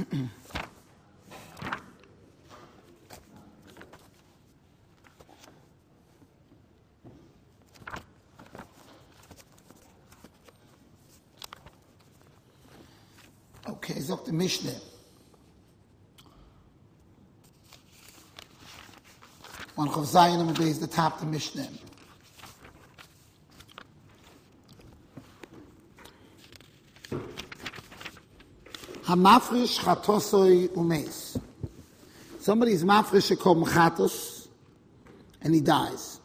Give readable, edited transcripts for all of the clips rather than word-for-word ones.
Okay, sagt the Mishnah. On Chav Zayin Amud Beis, the top of the Mishnah. Hamafrish chatosoi umeis. Somebody is mafrish shekom chatos, and he dies.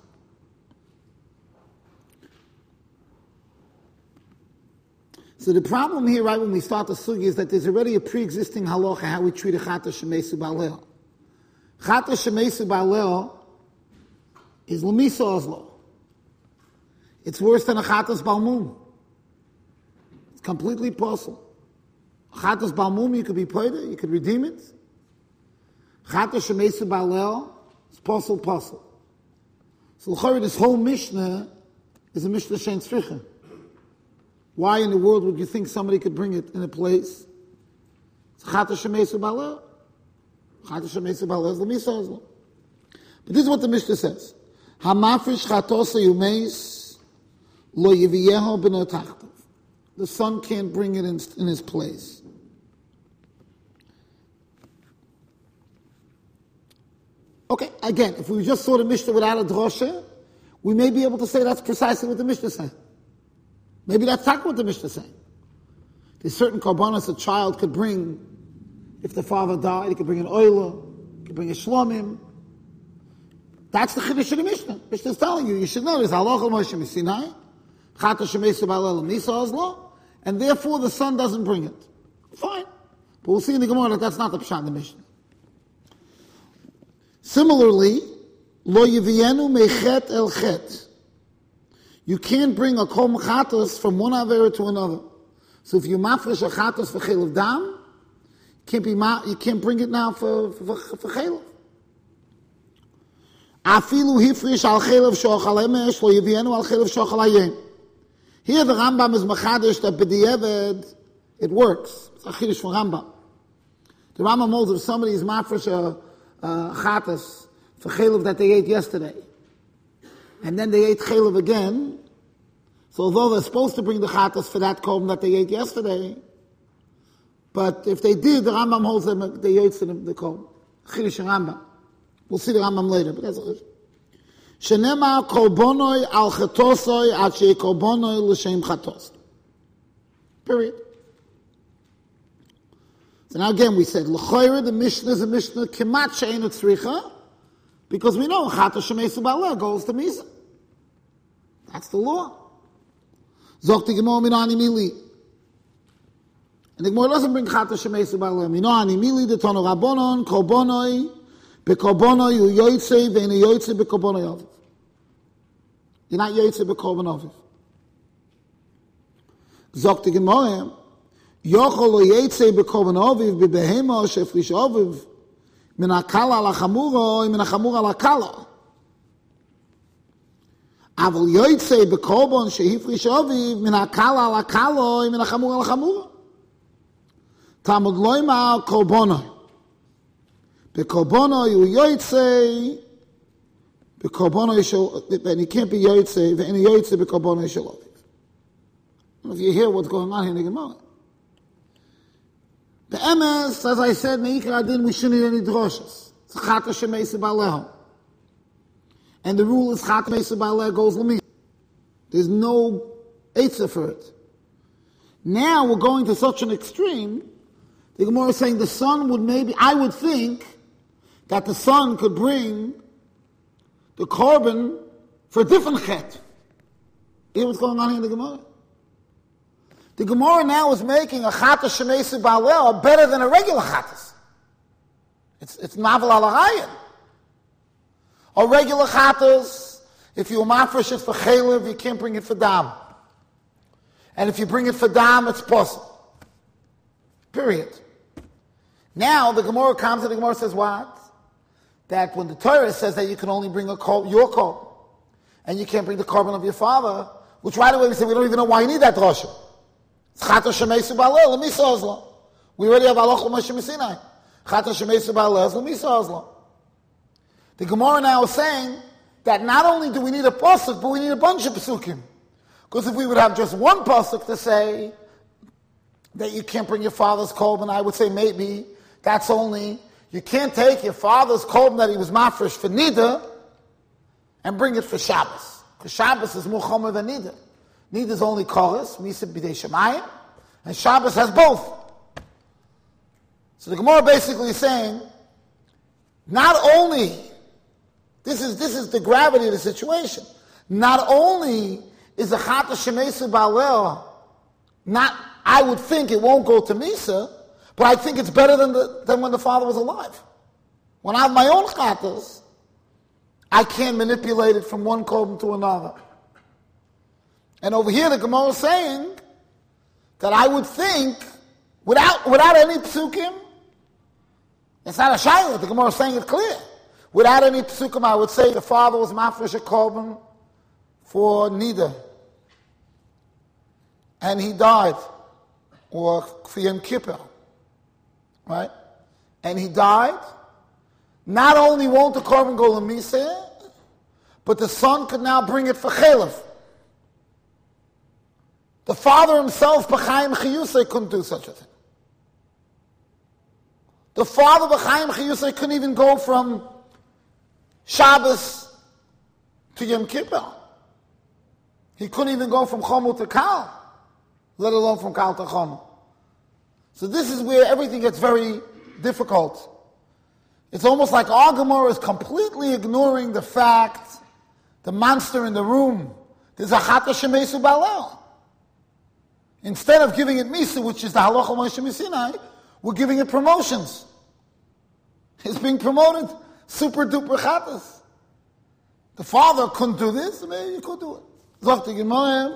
So the problem here, right when we start the sugi, is that there's already a pre-existing halacha how we treat a chatos shemeisu ba'aleo. Chatos shemeisu ba'aleo is l'misa ozlo. It's worse than a chatos balmum. It's completely possible. Chatos balmum, you could be poida, you could redeem it. Chatos shemeisu ba'aleo is possible. So l'chorah, this whole Mishnah is a Mishnah shein tzricha. Why in the world would you think somebody could bring it in a place? It's chatos shemeisu ba'aleo. Chatos shemeisu ba'aleo is l'misa ozlo. But this is what the Mishnah says. Hamafrish chatos yumeis lo yiviyeho b'no tachtav. The son can't bring it in his place. Okay, again, if we just saw the Mishnah without a drosha, we may be able to say that's precisely what the Mishnah is saying. Maybe that's not what the Mishnah is saying. There's certain korbanos a child could bring. If the father died, he could bring an oila, he could bring a shlomim. That's the chiddush of the Mishnah. Mishnah is telling you should know this. Halacha Moshe Sinai, chatos shemeisu ba'aleo l'misa ozlo, and therefore the son doesn't bring it. Fine. But we'll see in the Gemara that that's not the pshat in the Mishnah. Similarly, lo yivienu mechet el chet. You can't bring a kol chatos from one avera to another. So if you mafresh a chatos for chelav dam, you can't bring it now for chelav. Afilu hifrish al chelav shochal emesh lo yivienu al chelav shochal hayem. Here the Rambam is machadish that b'di'eved it works. It's a chiddush from Rambam. The Rambam holds if somebody is mafresh a chatas for chelav that they ate yesterday, and then they ate chelav again, so although they're supposed to bring the chatas for that korban that they ate yesterday, but if they did, the Rambam holds them, they ate the korban. Chiddush Rambam. We'll see the Rambam later, but that's a chiddush. Shenema korbonoi al chetosoi ad shei korbonoi l'shem chatos. Period. So now again we said, l'choyre, the Mishnah is a Mishnah kemat she'ein tzricha, because we know chatos shemeisu ba'aleo goes to misa. That's the law. Zok the Gemara minani mili. And the Gemara doesn't bring chatos shemeisu ba'aleo. Minani mili the tono rabbonon korbonoi bekorbonoi u yoytze ve'ene yoytze bekorbonoi aviv. You're not yoytze bekorban aviv. Zok the Gemara yochol lo yoytze bekorban aviv bebehema shefrish aviv min hakala ala chamura min hachamura ala kala. Aval yoytze bekorban shehifrish aviv min hakala ala kala min hachamura ala chamura. Tamud loima korbonoi. Bekorbono you yoytze, bekorbono yishol, and he can't be yoytze, and yoytze bekorbono yishol. I don't know if you hear what's going on here in the Gemara. The MS, as I said, meikar adin, we shouldn't need any droshes. It's chatos shemeisu ba'aleo, and the rule is chatos shemeisu ba'aleo goes l'mi. There's no eitzah for it. Now we're going to such an extreme. The Gemara is saying the son would maybe, I would think, that the son could bring the korban for a different chet. You hear what's going on here in the Gemara? The Gemara now is making a chatos shemeisu ba'aleo better than a regular chatos. It's mavel al harayin. A regular chatos, if you mafresh it for chelav, you can't bring it for dam. And if you bring it for dam, it's possible. Period. Now the Gemara comes and the Gemara says what? That when the Torah says that you can only bring your korban, and you can't bring the korban of your father, which right away we say we don't even know why you need that drosha. It's chatos shemeisu ba'aleo l'misa ozlo. We already have halacha Moshe Sinai. Chata shemesu ba'aleh azlo misa azlo. The Gemara now is saying that not only do we need a pasuk, but we need a bunch of pasukim. Because if we would have just one pasuk to say that you can't bring your father's korban, I would say maybe that's only, you can't take your father's korban that he was mafresh for nida and bring it for Shabbos. Because Shabbos is more chomer than nida. Nida is only koros, misa b'dei shemayim, and Shabbos has both. So the Gemara basically is saying, not only, this is the gravity of the situation, not only is the chata shemesu ba'aleh, not, I would think it won't go to Misa, but I think it's better than when the father was alive. When I have my own chatas, I can't manipulate it from one korban to another. And over here the Gemara is saying that I would think, without any psukim, it's not a shayla, the Gemara is saying it clear. Without any psukim, I would say the father was mafresh a korban for nida. And he died, or for Yom Kippur, right? And he died. Not only won't the korban go l'miseh, but the son could now bring it for chelev. The father himself, b'chaim chiyusei, couldn't do such a thing. The father, b'chaim chiyusei, couldn't even go from Shabbos to Yom Kippur. He couldn't even go from Chomu to Kal, let alone from Kal to Chomu. So this is where everything gets very difficult. It's almost like our Gemara is completely ignoring the fact, the monster in the room. There's a chata shemesu ba'aleh. Instead of giving it misa, which is the halacha Moshe Sinai, we're giving it promotions. It's being promoted, super duper chatas. The father couldn't do this, maybe you could do it. Zok the Gemara.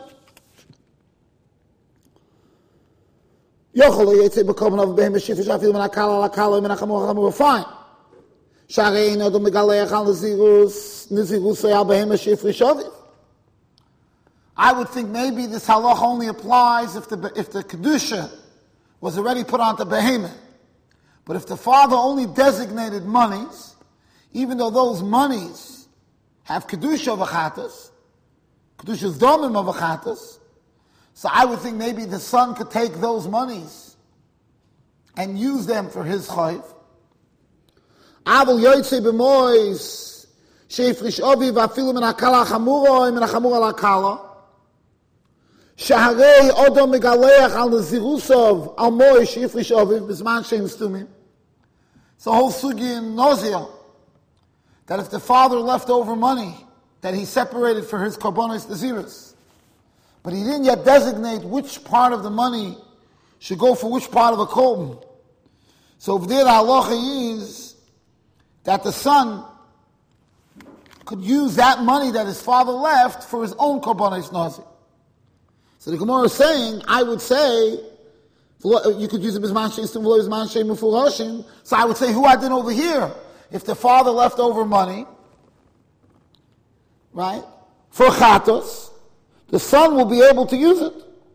Yochel yetze bekommen auf behem shifish afil men akala lakala men achamor achamor fine. Sharei no do megaleach al nizirus ya behem shifish aviv. I would think maybe this halach only applies if the kedusha was already put onto behemoth. But if the father only designated monies, even though those monies have kedusha of achatas, kedusha's domim of achatas, so I would think maybe the son could take those monies and use them for his chayv. Aval yoytze b'mois sheifrish ovi v'afilu min hakala chamura min hachamura l'akala shaharei odom megaleach al nezirusov al mois sheifrish ovi b'zman shein stumim. It's the whole sugi in Nozia that if the father left over money that he separated for his korbanos naziros, but he didn't yet designate which part of the money should go for which part of the korban. So over there the halacha is that the son could use that money that his father left for his own korbanos nazir. So the Gemara is saying, I would say, you could use it bizman sheistum v'lo bizman sheim mufurashim. So I would say, who I did over here? If the father left over money, right, for chatos, the son will be able to use it.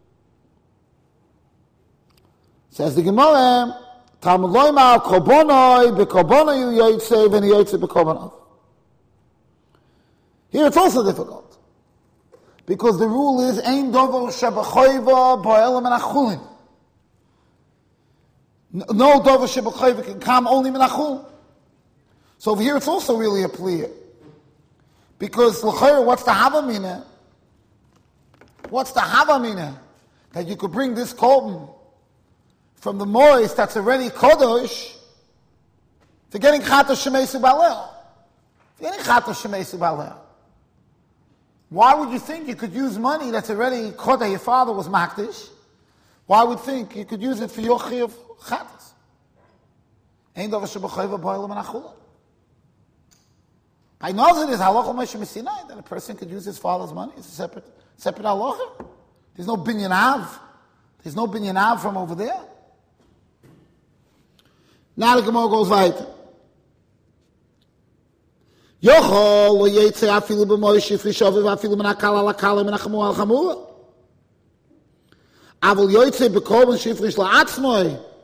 Says the Gemara, Talmud loymar korbonoi bekorbonoi yoytze v'niyoytze bekorbonov. Here it's also difficult, because the rule is ein dover shebechoiva bo'elam and achulin. No dover shebechoiva can come only min achul. So over here it's also really a plea, because l'chayr, what's the havamina? What's the havamina? That you could bring this korban from the moist that's already kodosh, to getting chata shemesu ba'aleh. Getting chata shemesu ba'aleh. Why would you think you could use money that's already kodah, your father was makdish? Why would you think you could use it for your chiyuv chatas? Ein davar shebechoiva bo'elam and achula. I know that it's halacha Moshe Sinai that a person could use his father's money. It's a separate halacha. There's no binyan av. There's no binyan av from over there. Now the Gemara goes weiter. Yochol lo yetze afilu b'moish yifrishovi v'afilu min hakala lakala min hachamura l'chamura. Aval yetze b'korban shifrish la'atzmoi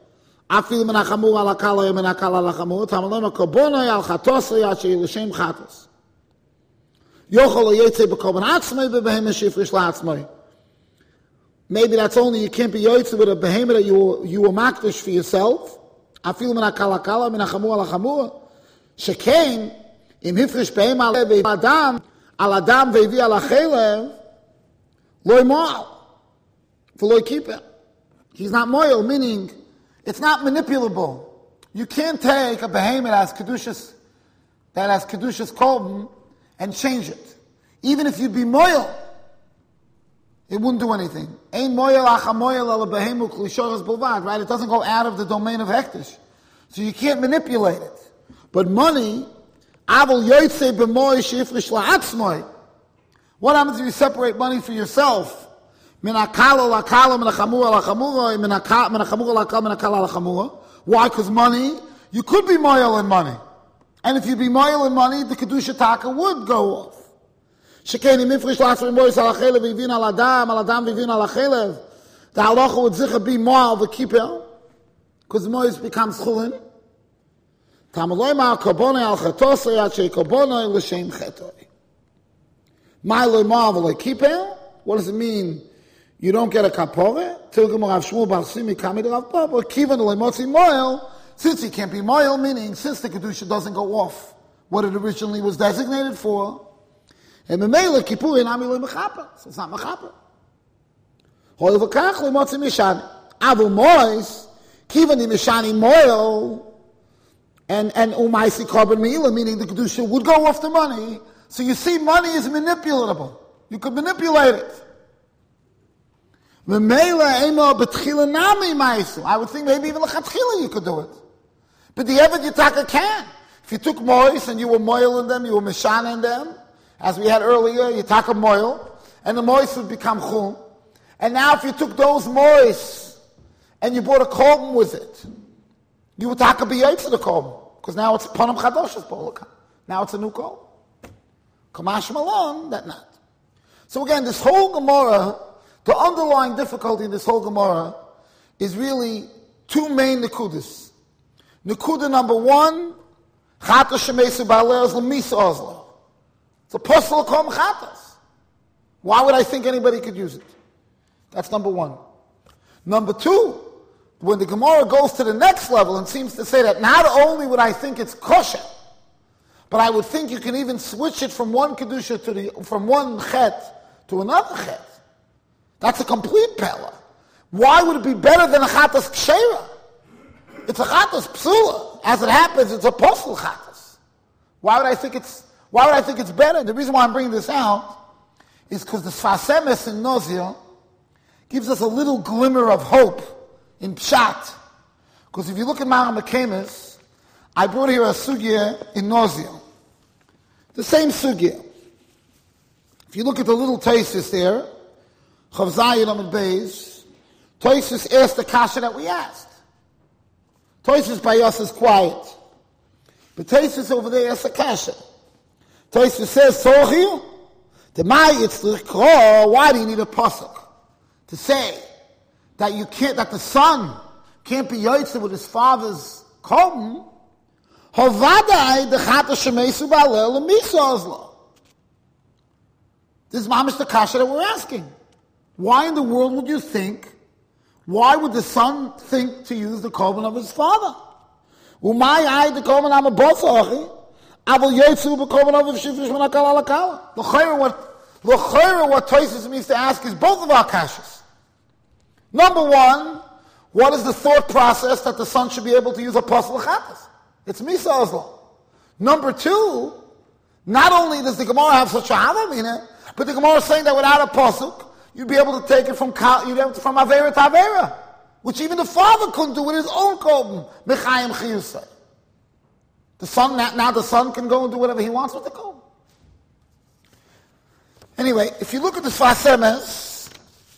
Afil min hachamur al hakala min hakala al hachamur. Tamalema karbonai al chatosai asher l'shem chatos. Yochel yetze b'korban atzmai b'behemoth shifrish la'atzmai. Maybe that's only you can't be yotze with a behemoth that you were makdish for yourself. Afil min hakala kala min hachamur al hachamur. Shekein im hifrish behemoth al adam ve'vi al hachelev loy mo'al v'loy kiper. He's not mo'al, meaning it's not manipulable. You can't take a behemoth that has kedushas korban and change it. Even if you'd be mo'al, it wouldn't do anything. Ein mo'al acha mo'al ala behemoth klishoras bilvad, right? It doesn't go out of the domain of hektish. So you can't manipulate it. But money, avol yotzei b'mo'al shifrish la'atzmoi. What happens if you separate money for yourself? Min hakala lakala min hachamura lachamura min hachamura lakala min hakala lachamura. Why? Because money, you could be mo'al in money. And if you be mo'al in money, the kedusha taka would go off. Shekeni mifrish la'atzmoi mo'is al hachelev v'ivin al adam v'ivin al hachelev. The halacha would zicha be mo'al v'kipel, because mo'is becomes chulin. Tamaloi ma'al karbonai al chatosai atshei karbonai l'shem chetoi. Ma'aloi mo'al v'loi kipel. What does it mean? You don't get a kapore? Tilgum Rav Shmuel Bar Simi Kamid Rav Papa. Kivan Lemotzi Moel, since he can't be Moel, meaning since the Kedusha doesn't go off what it originally was designated for. And Memela Kippurin Ami Lo Mechaper. So it's not Mechaper. Hoi V'kach Lemotzi Mishani. Avu Mois, Kivan Mishani Moel, and Umaisi Korban Meila, meaning the Kedusha would go off the money. So you see, money is manipulatable. You could manipulate it. I would think maybe even l'chatchila you could do it. But the Eved Yitaka can. If you took mois and you were moil in them, you were mishan in them, as we had earlier, Yitaka moil, and the mois would become chum. And now if you took those mois and you bought a korban with it, you would taka b'yotz to the korban, because now it's panam chadosh. Now it's a new korban. Kamash malon, that not. So again, this whole Gemara, the underlying difficulty in this whole Gemara is really two main nekudas. Nekuda number one, chata shemesu ba'aleh l'misa ozla. It's a posel kom chatas. Why would I think anybody could use it? That's number one. Number two, when the Gemara goes to the next level and seems to say that not only would I think it's kosher, but I would think you can even switch it from one kedusha from one chet to another chet. That's a complete pella. Why would it be better than a chatas kshera? It's a chatas psula. As it happens, it's a posel chatas. Why would I think it's better? The reason why I'm bringing this out is because the Sfas Emes in Nozil gives us a little glimmer of hope in Pshat. Because if you look at Ma'am Mekemis, I brought here a sugya in Nozil. The same sugya. If you look at the little Taisis there, Chav Zayin Amud Beis, Taisis asked the kasha that we asked. Taisis by us is quiet. But Taisis over there asks a kasha. Taisis says, Sochil, why do you need a pasuk? To say that that the son can't be yotze with his father's korban, Hovadai the chata shemesu ba'aleh l'misa ozla. This is mamish the kasha that we're asking. Why in the world would you think? Why would the son think to use the korban of his father? Umay the korban am a bosachi, avol yotzu b'korban of shifrish v'nakal alakala. L'chayra what Tosfos means to ask is both of our kashas. Number one, what is the thought process that the son should be able to use a pasuk chatas? It's misa ozla. Number two, not only does the Gemara have such a havamina, but the Gemara is saying that without a pasuk, you'd be able to take it from avera to avera, which even the father couldn't do with his own korban. Mechayim chiyusay. The son now the son can go and do whatever he wants with the korban. Anyway, if you look at the Sfas Emes,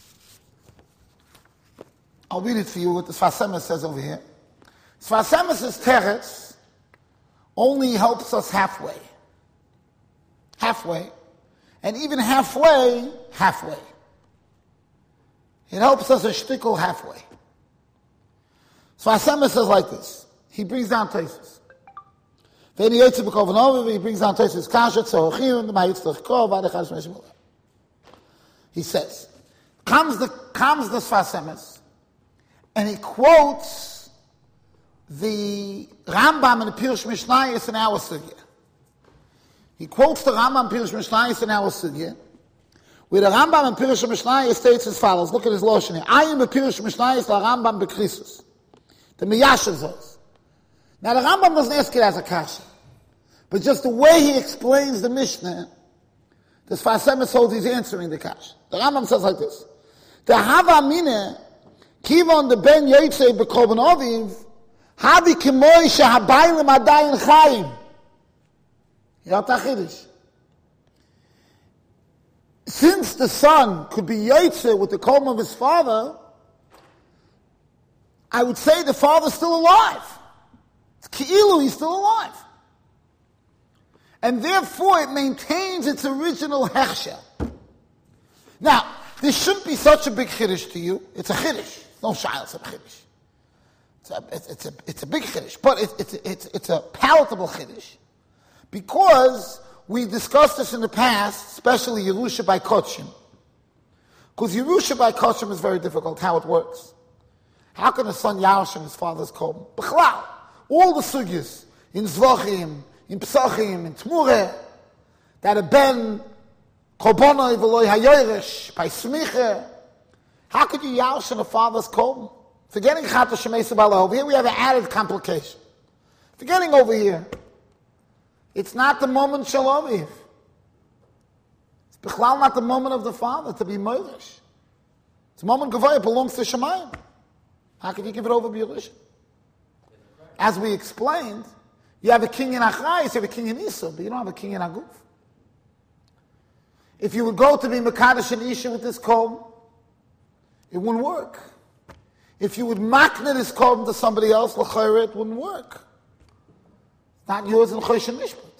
I'll read it for you what the Sfas Emes says over here. Sfas Emes' teretz only helps us halfway. Halfway. And even halfway. It helps us a shtickle halfway. Sfas Emes says like this. He brings down Taisus. Then he brings down Taisus Kasha, Tzochim, Mayitztach Kov, Adechaz Meshmul. He says, comes the Sfas Emes, and he quotes the Rambam in the Pirush Mishnayos in our sugya. He quotes the Rambam Pirush Mishnayos in our sugya, where the Rambam in Pirush Mishnayos states as follows. Look at his lotion here. I am a Pirush Mishnayos la Rambam bekrisus. The Miyashav Zos. Now the Rambam doesn't ask it as a kasha, but just the way he explains the Mishnah, the Sfas Emes holds he's answering the kasha. The Rambam says like this: the Hava Mine Kivon the Ben Yotzei b'Korban Oviv Havi K'moi shehabaylim adayin chayim. Since the son could be Yotzei with the Korban of his father, I would say the father's still alive. It's Ki'ilu, he's still alive. And therefore it maintains its original hechsher. Now, this shouldn't be such a big chiddush to you. It's a chiddush. No shayla, it's a chiddush. It's a big chiddush, but it's a palatable chiddush. Because we discussed this in the past, especially Yerusha by Kotshim. Because Yerusha by Kotshim is very difficult, how it works. How can a son Yarshim his father's Korban? B'chlal, all the sugyas, in Zvachim, in Psachim, in Tmureh, that a ben Korbanoi v'loi hayoresh, by Smicha, how could you Yarshim a father's Korban? Forgetting Chata Shemesa Bala, over here we have an added complication. Forgetting over here, it's not the moment Shaloviv. It's B'chlal not the moment of the father to be Moirish. It's a moment Gavai, it belongs to Shemayim. How could you give it over B'Yerusha? As we explained, you have a king in Achrayis, you have a king in Isa, but you don't have a king in Aguf. If you would go to be Mekadosh and Isha with this Korban, it wouldn't work. If you would makna this Korban to somebody else, l'chayre, it wouldn't work. It's not yours in Chosh and Mishpat.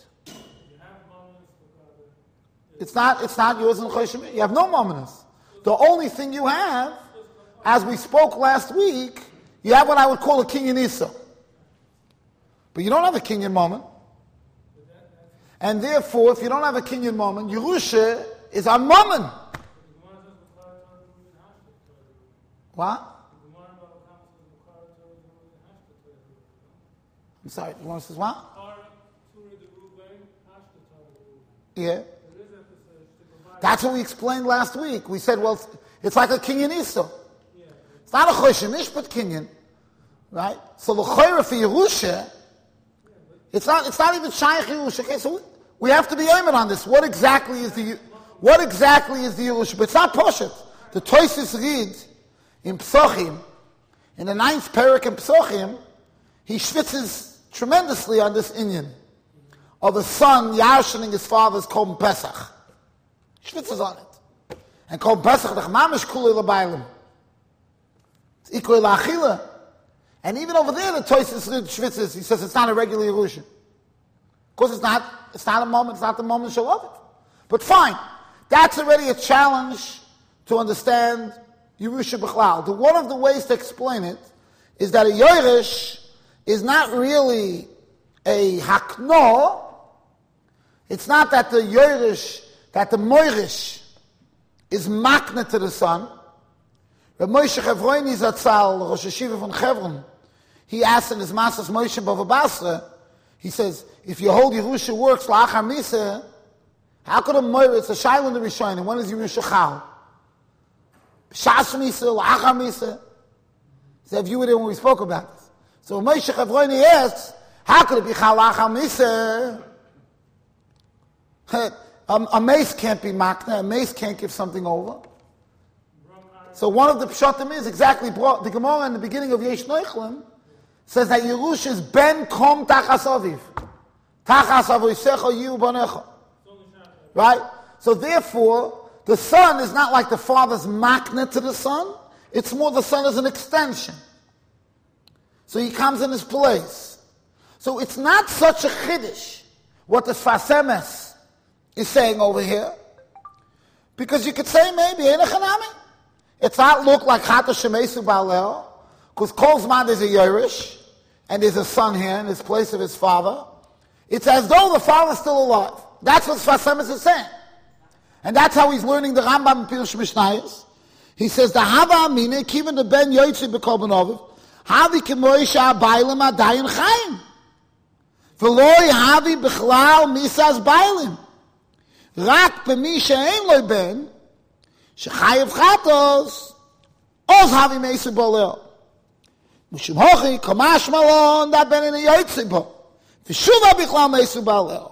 It's not yours in Chosh and Mishpat. You have no mominus. The only thing you have, as we spoke last week, you have what I would call a king in Isa. But you don't have a king in moment. And therefore, if you don't have a king in moment, Yerusha is a moment. What? I'm sorry, you want to say what? Yeah. That's what we explained last week. We said, well, it's like a kinyan Isa. It's not a Chosh Mishpat kinyan, right? So the Chayra for Yerusha, it's not even Shaykh Yerusha. Okay, so we have to be aimed on this. What exactly is the Yerusha? But it's not Poshet. The Toysis read in Psochim, in the 9th parak in Psochim, he schwitzes tremendously on this inyan of a son yarshening his father's Korban Pesach. Schwitzes on it. And Korban Pesach, the Chmamish Kulei L'Bailim. It's equal L'Achila. And even over there, the Toysis schwitzes, he says it's not a regular Yerusha. Of course it's not a moment, it's not the moment she'll love it. But fine. That's already a challenge to understand Yerusha B'chlal. One of the ways to explain it is that a Yeresh is not really a Hakno. It's not that the Yeresh, that the Moirish is makna to the son. Reb Moshe Chevroini Zatzal, Rosh Hashiva from Chevron, he asked in his Masas Moshe Bava Basra, he says, if you hold Yerusha works la'achar misa, how could a Moirish, it's a Shail in the Rishonim, when is Yerusha Chal? Shas misa, la'achar misa. So if you were there when we spoke about this. So Moshe Chevroini asks, how could it be Chal la'achar misa? A mace can't be makna, a mace can't give something over. So one of the pshatim is exactly, the Gemara in the beginning of Yesh Noichlim says that Yerusha is ben kom tachas aviv. Tachas avoisecha yiu banecha. Right? So therefore, the son is not like the father's makna to the son, it's more the son as an extension. So he comes in his place. So it's not such a chiddush, what the Sfas Emes is saying over here, because you could say maybe, it's not look like Chata Shemesu Ba'aleo, because Kol Zman there's a Yerush, and there's a son here in his place of his father. It's as though the father's still alive. That's what Sfas Emes is saying. And that's how he's learning the Rambam in Pirush Mishnayos. He says, the Hava Amine, Kivan the Ben Yoitzi B'Kol Ben Oviv, Havi Kemoisha Bailim Adayin Chaim. V'loi Havi B'chlal Misas Bailim. Rak B'mi She'en Loi Ben, Shechayev Chatos, Oz Havi Meisi Boleo. Mishum Hochi, Kamash Malon, Da Ben in a Yoitzi Bo. V'shuva B'chlal Meisi Boleo.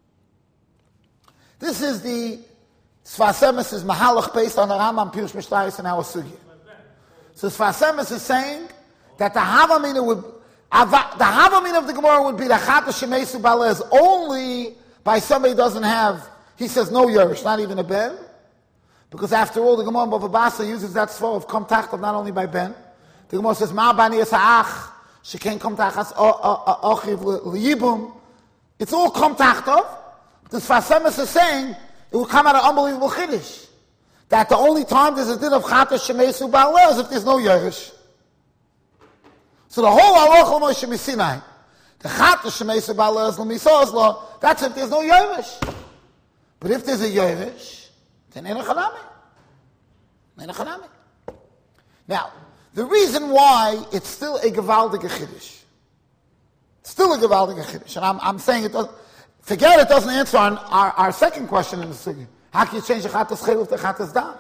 This is the Sfas Emes is Mahalach based on the Rambam Pirush Mishnayos and our Sugya. So Sfas Emes is saying that the Havamina would, the Havamina of the Gemara would be the Chata Shemesu Balez only by somebody who doesn't have, he says no Yerush, not even a Ben. Because after all, the Gemara in Bava Basra uses that svar of Kom Tachtav not only by Ben. The Gemara says, Ma Bani Es Ha'ach, Sheken Kom Tachas Ochiv L'Yibum. It's all Kom Tachtav. The Sfas Emes is saying, it will come out of unbelievable chiddush. That the only time there's a din of Chata Shemesu Ba'aleh is if there's no Yerush. So the whole Halacha Moshe Misinai, the Chata Shemesu Ba'aleh is L'misos Lo, that's if there's no Yerush. But if there's a Yerush, then Ein Chanami. Ein Chanami. Now, the reason why it's still a Gevaldige chiddush, still a Gevaldige chiddush, and I'm saying it doesn't, forget it doesn't answer our second question in the Sugya. How can you change the Chatas Chaylev to Chatas Dam?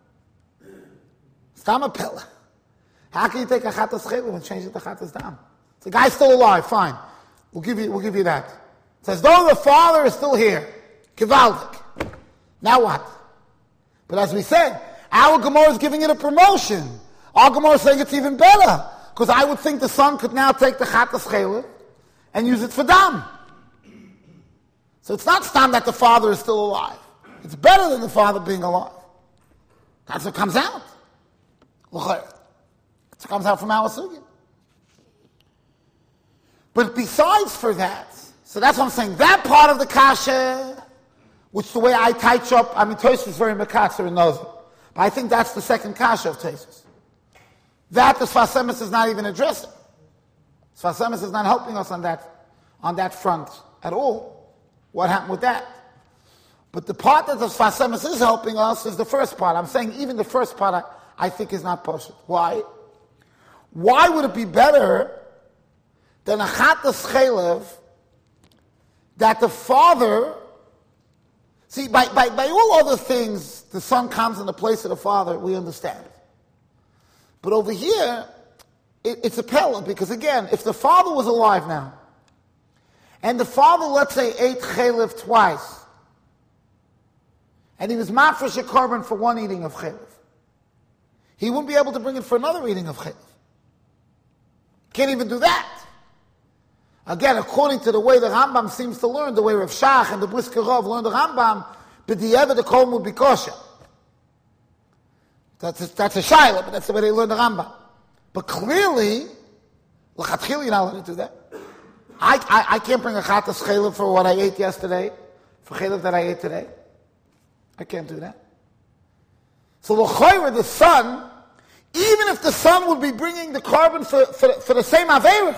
Stam a Pella. How can you take a Chatas Chaylev and change it to Chatas Dam? The guy's still alive, fine. We'll give you that. It says, though the father is still here, Kivaldik. Now what? But as we said, our Gemara is giving it a promotion. Our Gemara is saying it's even better. Because I would think the son could now take the Chatas Chaylev and use it for Dam. So it's not stam that the father is still alive. It's better than the father being alive. That's what comes out. That's what comes out from our sugya. But besides for that, so that's what I'm saying, that part of the kasha, which the way I touch up, I mean, Tosfos is very mekatzer and knows it. But I think that's the second kasha of Tosfos. That the Sfas Emes is not even addressing. Sfas Emes is not helping us on that front at all. What happened with that? But the part that the Sfas Emes is helping us is the first part. I'm saying even the first part I think is not possible. Why? Why would it be better than a Chatas Chaylev that the father, see, by all other things, the son comes in the place of the father, we understand it. But over here, it's a pella, because again, if the father was alive now, and the father, let's say, ate chaylev twice, and he was mafresh a korban for one eating of chaylev, he wouldn't be able to bring it for another eating of chaylev. Can't even do that. Again, according to the way the Rambam seems to learn, the way Rav Shach and the Brisker Rov learned the Rambam, b'di'evet the korban would be kosher. That's a shaila, but that's the way they learn the Rambam. But clearly, l'chatchil, you're not allowed to do that. I can't bring a chatas chaylev for what I ate yesterday, for chaylev that I ate today. I can't do that. So l'choyre, the son, even if the son would be bringing the korban for the same aveira,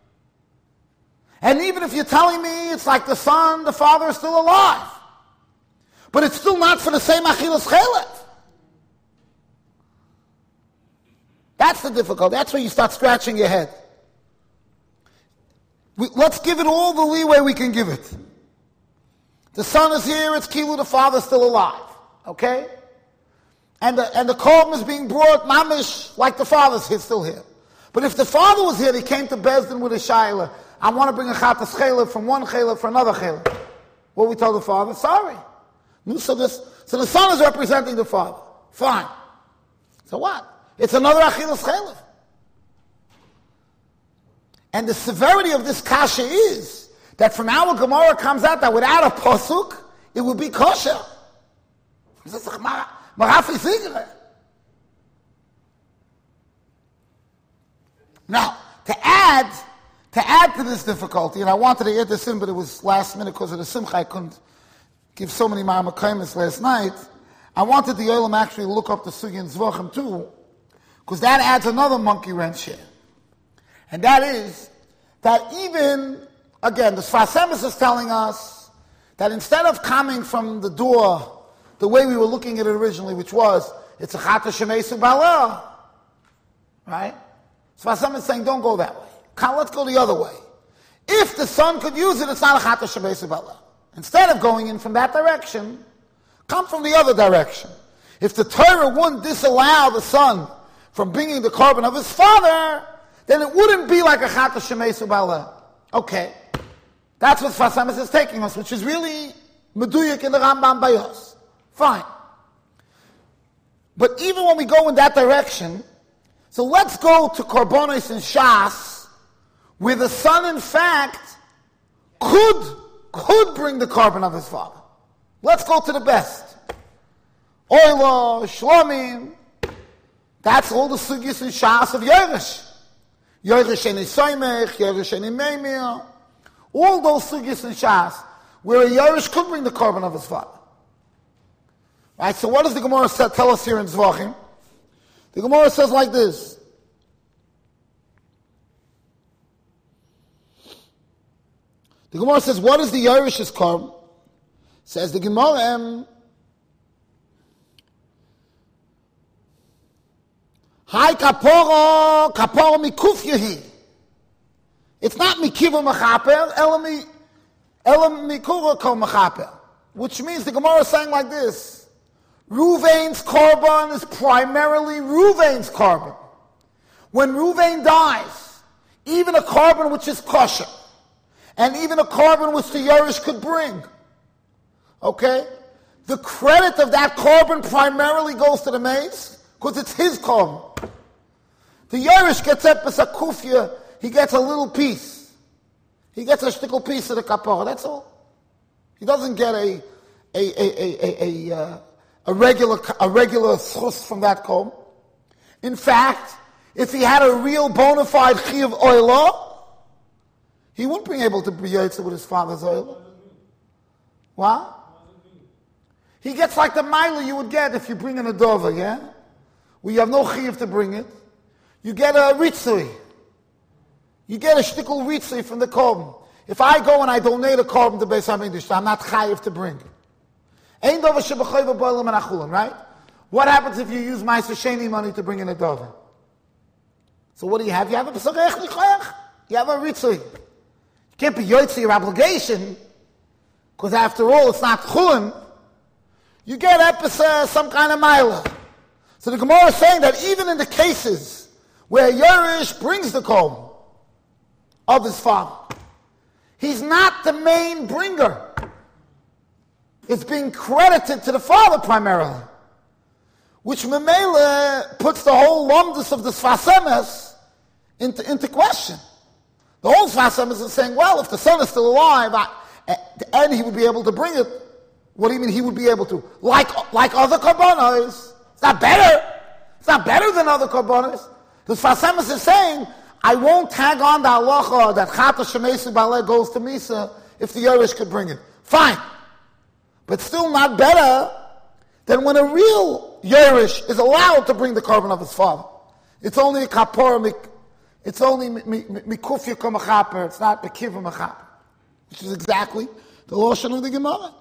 and even if you're telling me it's like the son, the father is still alive, but it's still not for the same achilas chaylev. That's the difficulty. That's where you start scratching your head. Let's give it all the leeway we can give it. The son is here, it's kilu, the father's still alive. Okay? And the korban is being brought mamish like the father's still here. But if the father was here, he came to Bezdin with a shaila. I want to bring a chatas chaylev from one chaylev for another chaylev. What we told the father? Sorry. So the son is representing the father. Fine. So what? It's another achilas chaylev. And the severity of this kasha is that from our Gemara comes out that without a posuk, it would be kosher. Now, to add to this difficulty, and I wanted to add this in, but it was last minute because of the simcha, I couldn't give so many ma'amakaimis last night. I wanted the Olam actually look up the Sugya in Zvachim too, because that adds another monkey wrench here. And that is that even, again, the Sfas Emes is telling us that instead of coming from the door the way we were looking at it originally, which was, it's a Chata Shemesu Bala, right? Sfas Emes is saying, don't go that way. Let's go the other way. If the son could use it, it's not a Chata Shemesu Bala. Instead of going in from that direction, come from the other direction. If the Torah wouldn't disallow the son from bringing the korban of his father, then it wouldn't be like a Chata Shemesu Bala. Okay. That's what Sfas Emes is taking us, which is really Meduyik in the Rambam Bayos. Fine. But even when we go in that direction, so let's go to Korbanos and Shas, where the son, in fact, could bring the korban of his father. Let's go to the best. Oilo, Shlomim, that's all the sugyas and Shas of Yerush. Yerush Eni Soymech, Yerush Eni Meimir, all those sugyas and Shas, where a Yerush could bring the korban of his father. Right, so what does the Gemara tell us here in Zvachim? The Gemara says like this. The Gemara says, what is the Yerish's korban? Says the Gemara, Hai kaporo mikuf yehi. It's not mikiva mechaper, elam mikura kol mechaper. Which means the Gemara is saying like this. Ruvain's korban is primarily Ruvain's korban. When Ruvain dies, even a korban which is kosher, and even a korban which the Yerush could bring, okay, the credit of that korban primarily goes to the mace, because it's his korban. The Yerush gets epis akufya, he gets a little piece. He gets a shtickle piece of the kapara, that's all. He doesn't get a regular schus from that korban. In fact, if he had a real bona fide chiv oilo, he wouldn't be able to be yotze with his father's oil. What? He gets like the mila you would get if you bring in a dover, yeah? Where you have no chiv to bring it. You get a ritzui. You get a shtickle ritzui from the korban. If I go and I donate a korban to Beis HaMikdash, I'm not chayiv to bring it. Ein dover shebechoyva boilam and achulin, right? What happens if you use Ma'aser Sheni money to bring in a dover? So what do you have? You have a pesach lichoyach. You have a ritzui. You can't be yotze your obligation, because after all, it's not chulin. You get some kind of mila. So the Gemara is saying that even in the cases where Yerush brings the korban of his father, he's not the main bringer. It's being credited to the father primarily, which Memele puts the whole lumdus of the Sfas Emes into question. The whole Sfas Emes is saying, well, if the son is still alive, and he would be able to bring it, what do you mean he would be able to? Like other korbanos. It's not better. It's not better than other korbanos. The Sfas Emes is saying, I won't tag on the halacha that Chata Shemesu Baleh goes to Misa if the Yerush could bring it. Fine. But still not better than when a real Yerush is allowed to bring the korban of his father. It's only a kapor, it's only mikufya kamachaper, it's not mekiva machaper. Which is exactly the Lashon of the Gemara.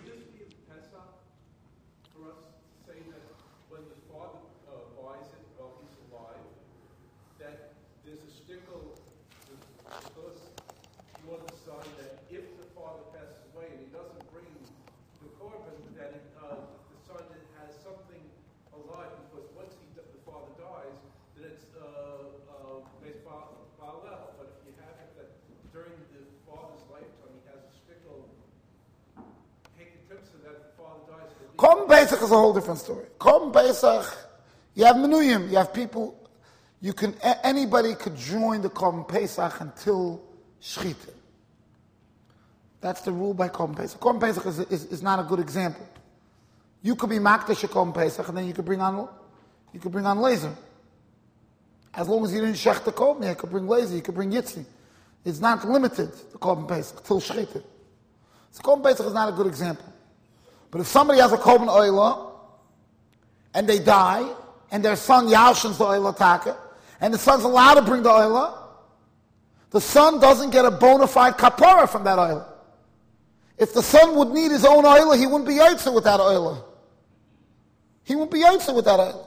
Korban Pesach is a whole different story. Korban Pesach, you have menuyim, you have people, anybody could join the Korban Pesach until Shechita. That's the rule by Korban Pesach. Korban Pesach is not a good example. You could be Makdash Korban Pesach, and then you could bring on laser. As long as you didn't shech the Korban, you could bring laser, you could bring Yitzi. It's not limited, the Korban Pesach, till Shechita. So Korban Pesach is not a good example. But if somebody has a korban oila, and they die, and their son yalshins the oila taka, and the son's allowed to bring the oila, the son doesn't get a bona fide kapara from that oil. If the son would need his own oil, he wouldn't be yotze with that oil. He wouldn't be yotze with that oil.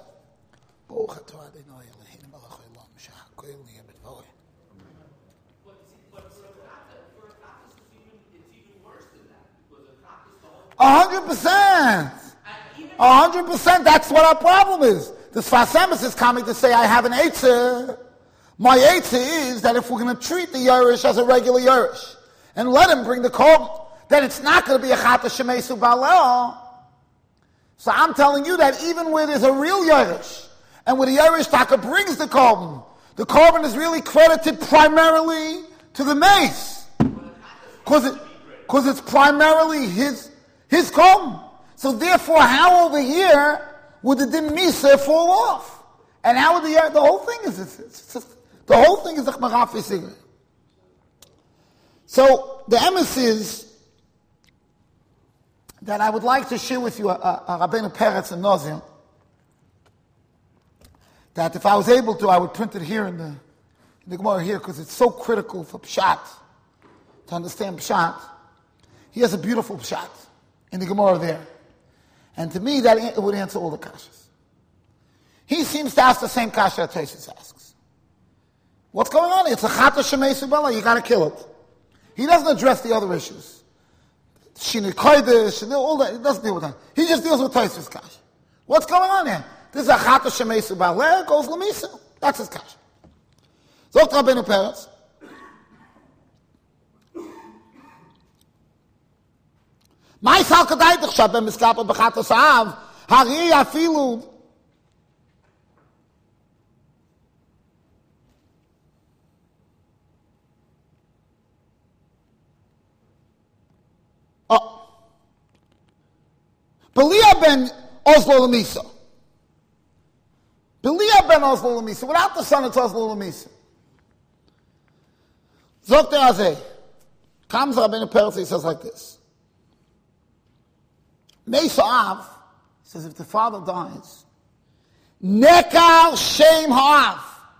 $100%. 100%. That's what our problem is. The Sfas Emes is coming to say, I have an Eitzah. My Eitzah is that if we're going to treat the Yerush as a regular Yerush and let him bring the korban, then it's not going to be a Chata Shemesu Baleo. So I'm telling you that even where there's a real Yerush and where the Yerush Taka brings the korban is really credited primarily to the mace. Because it's primarily his korban. So therefore, how over here would the din misa fall off? And how would the whole thing is the whole thing is the Chmarafi Sigri. So the emes is that I would like to share with you a Rabbeinu Peretz and Nozir, that if I was able to, I would print it here in the Gemara here, because it's so critical for Pshat, to understand Pshat. He has a beautiful Pshat in the Gemara there. And to me, that would answer all the kashas. He seems to ask the same kasha that Tosfos asks. What's going on? It's a chata shemesu bala, you gotta kill it. He doesn't address the other issues. Shinei kodesh, all that, he doesn't deal with that. He just deals with Tosfos kasha. What's going on here? This is a chata shemesu bala, goes lemisa. That's his kasha. Zogt Rabbeinu Peretz. My salkadaytich shabem miskapa b'chatas av, hari afilu. Belia ben Oslo Lamisa. Belia ben Oslo Lamisa. Without the son, it's Oslo Lamisa. Zokte Azeh. Comes Rabbeinu Peretz, he says like this. Mesa Av says if the father dies, Nekal Shem Ha'av.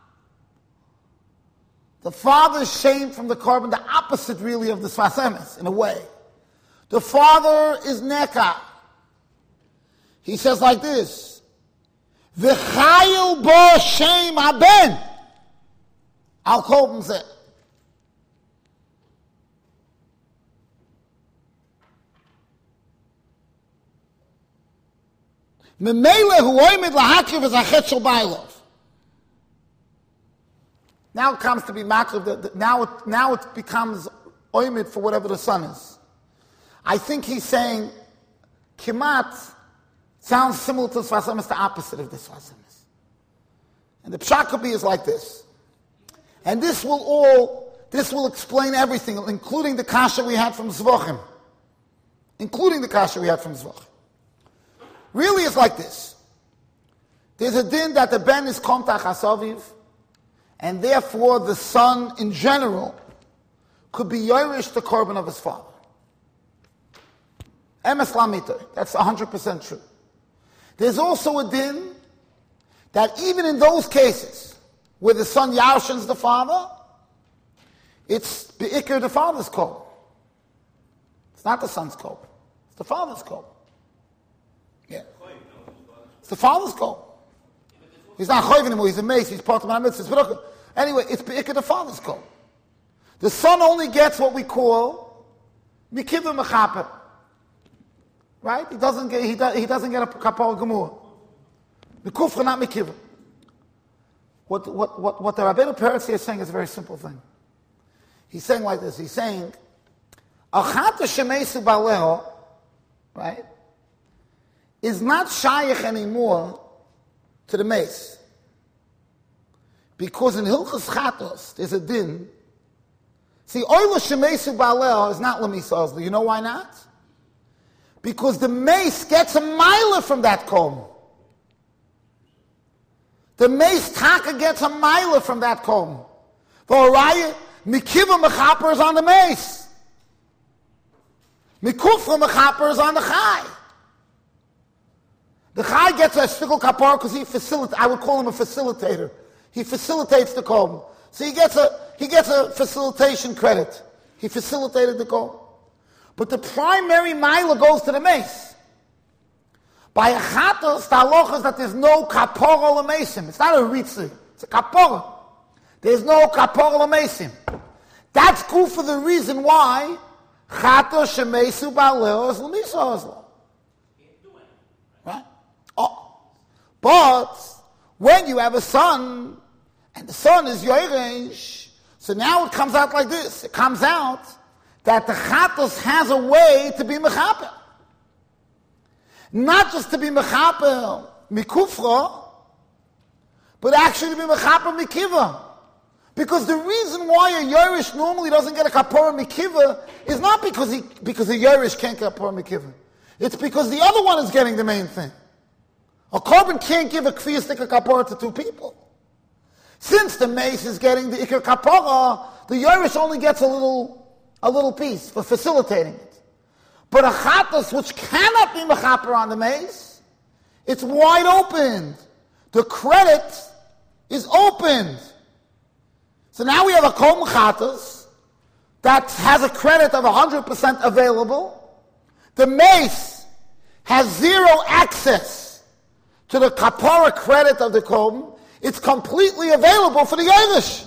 The father's shame from the korban, the opposite really of the Sfas Emes, in a way. The father is Nekal. He says like this, V'chayil bo shem haben. Al korban zeh. Memele hu oimid lahakiv as achet shel bailov. Now it comes to be makiv. Now it becomes oimid for whatever the son is. I think he's saying kimat sounds similar to the Sfas Emes, the opposite of the Sfas Emes. And the pshat could be is like this. And this will explain everything, including the kasha we had from Zvochim. Really it's like this. There's a din that the ben is komtach asaviv, and therefore the son in general could be yoresh the korban of his father. Emes lamito. That's 100% true. There's also a din that even in those cases where the son yarshins the father, it's be'ikr the father's korban. It's not the son's korban. It's the father's korban. Yeah. It's the father's korban. He's not choiv anymore, he's a mace, he's part of my mitzvahs. But okay. Anyway, it's be'ikr the father's korban. The son only gets what we call mikivah mechaper. Right? He doesn't get a kapara gemur. The kufra not mikivah. What the Rabbeinu Peretz here is saying is a very simple thing. He's saying like this. He's saying, achata shemesu baleho, right, is not shayach anymore to the mace. Because in Hilchas Chatos, there's a din. See, oila shemesu baleho is not lemisa ozli. You know why not? Because the mace gets a mila from that comb. The mace taka gets a mila from that comb. The oraya, mikiva mechaper is on the mace. Mikufra mechaper is on the chai. The chai gets a shtickle kapar because I would call him a facilitator. He facilitates the comb. So he gets a facilitation credit. He facilitated the korban. But the primary mila goes to the mace. By a chatos, the halacha is that there's no kapora l'mesim. It's not a ritzi. It's a kapora. There's no kapora l'mesim. That's cool for the reason why chatos shemesu ba'aleo is l'misa ozlo. Right? Oh. But when you have a son, and the son is yoresh, so now it comes out like this. It comes out that the chatos has a way to be mechaper. Not just to be mechaper mikufra, but actually to be mechaper mikiva. Because the reason why a yoresh normally doesn't get a kapora mikiva is not because a yoresh can't get a kapora mikiva. It's because the other one is getting the main thing. A korban can't give a kviyas ikar kapora to two people. Since the mace is getting the ikar kapora, the yoresh only gets a little piece for facilitating it. But a chatos which cannot be mechaper on the mace, it's wide opened. The credit is opened. So now we have a korban chatos that has a credit of 100% available. The mace has zero access to the kapora credit of the korban. It's completely available for the yoresh.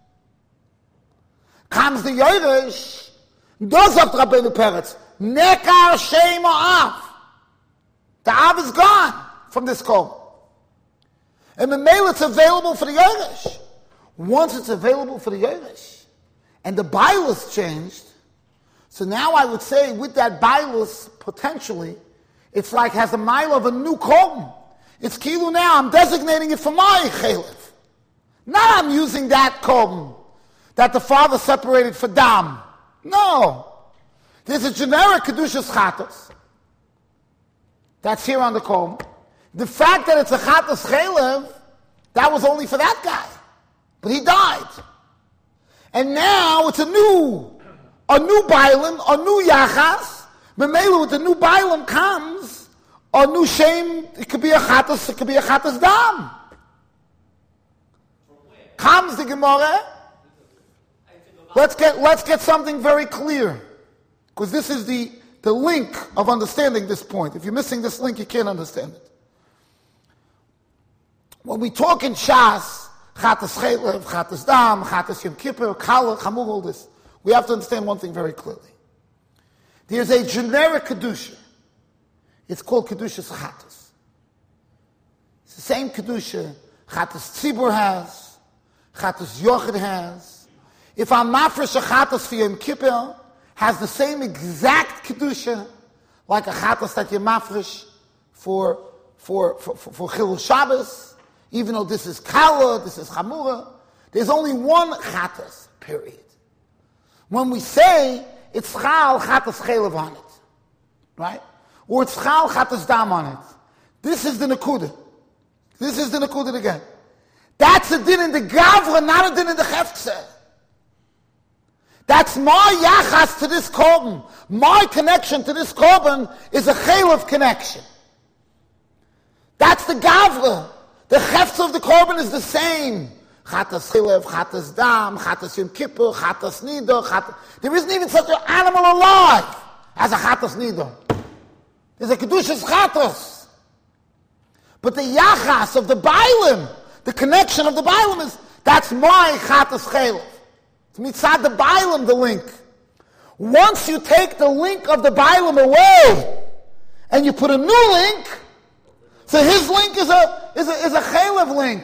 Comes the yoresh, does up Rabbeinu Peretz, nekar shema av. The av is gone from this korban. And the mail, it's available for the yoresh. Once it's available for the yoresh, and the bailus changed, so now I would say with that bailus, potentially, it's like has a mile of a new korban. It's kilu now, I'm designating it for my chelif. Not I'm using that korban that the father separated for dam. No. There's a generic kedushas chatos that's here on the korban. The fact that it's a chatos chelif, that was only for that guy. But he died. And now it's a new bailim, a new yachas. Memela with the new bailim comes a new shame. It could be a chatas dam. Comes the Gemara. Let's get something very clear. Because this is the link of understanding this point. If you're missing this link, you can't understand it. When we talk in Shas, Chatas Chelev, Chatas Dam, Chatas Yom Kippur, Kala, Chamur, all this, we have to understand one thing very clearly. There's a generic Kedusha. It's called Kedushas Chatas. It's the same Kedusha Chatas Tzibur has, Chatas Yochid has. If I'm mafresh a Chatas for Yom Kippur, has the same exact Kedusha like a Chatas that you mafresh for Chilul Shabbos. Even though this is Kala, this is Chamura, there's only one Chatas, period. When we say it's Chal Chatas Chelev on it, right? Or it's Chal Chatas Dam on it, this is the Nekuda. This is the Nekuda again. That's a din in the Gavra, not a din in the Cheftzeh. That's my Yachas to this Korban. My connection to this Korban is a Chelev connection. That's the Gavra. The Cheftzeh of the Korban is the same. Chatas Chilev, Chatas Dam, Chatas Yom Kippur, Chatas Nidor. There isn't even such an animal alive as a Chatas Nidor. There's a Kedushas Chatas. But the Yachas of the Bailim, the connection of the Bailim is, that's my Chatas Chilev. It's mitzad the Bailim, the link. Once you take the link of the Bailim away, and you put a new link, so his link is a chelev link.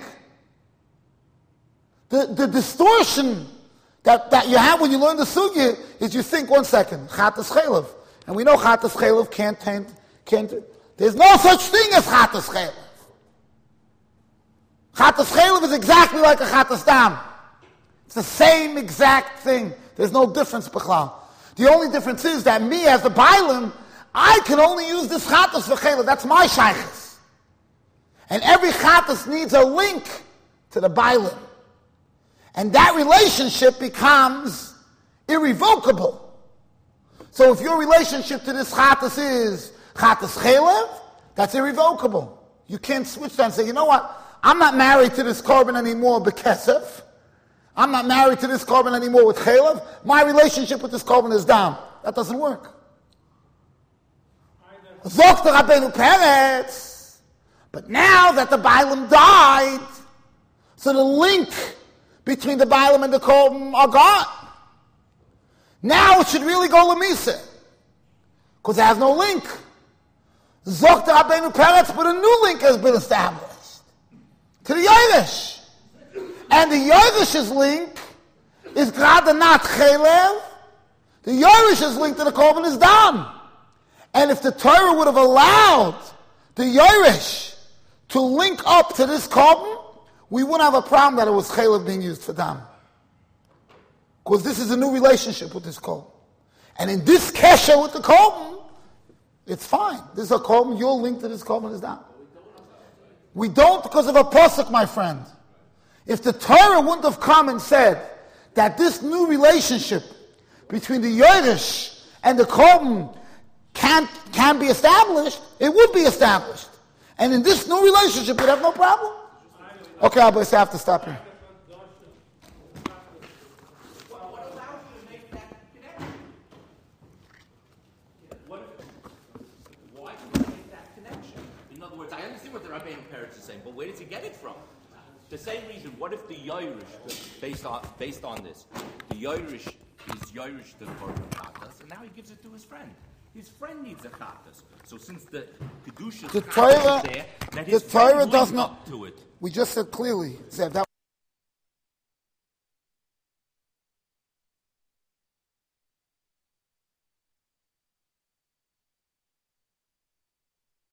The distortion that you have when you learn the sugya is you think, 1 second, chatas chelev. And we know chatas chelev can't, there's no such thing as chatas chelev. Chatas chelev is exactly like a chatas dam. It's the same exact thing. There's no difference, b'chlal. The only difference is that me, as the bailim, I can only use this chatas for chelev. That's my shaychus. And every chatas needs a link to the bailim. And that relationship becomes irrevocable. So if your relationship to this chatas is chatas chelev, that's irrevocable. You can't switch that and say, you know what, I'm not married to this korban anymore, bekesef. I'm not married to this korban anymore with chaylev. My relationship with this korban is down. That doesn't work. Zokt Rabbeinu Peretz. But now that the Bailam died, so the link between the Bailam and the korban are gone. Now it should really go Lamisa. Because it has no link. Zokt Rabbeinu Peretz, but a new link has been established. To the Yerush. And the Yerush's link is Grada not Chelev. The Yerush's link to the korban is done. And if the Torah would have allowed the Yerush to link up to this korban, we wouldn't have a problem that it was Chelev being used for dam. Because this is a new relationship with this korban. And in this kesher with the korban, it's fine. This is a korban, your link to this korban is dam. We don't because of a pasuk, my friend. If the Torah wouldn't have come and said that this new relationship between the Yerush and the korban can be established, it would be established. And in this new relationship, we'd have no problem. Okay, I have to stop here. Why do you make that connection? In other words, I understand what the Rabbeinu Peretz is saying, but where does he get it from? The same reason, what if the Yerush, based on this, the Yerush is Yerush to the korban chatas, and now he gives it to his friend. His friend needs a chatas. So since the kedusha is there, that his friend does not to it. We just said clearly, Zev, that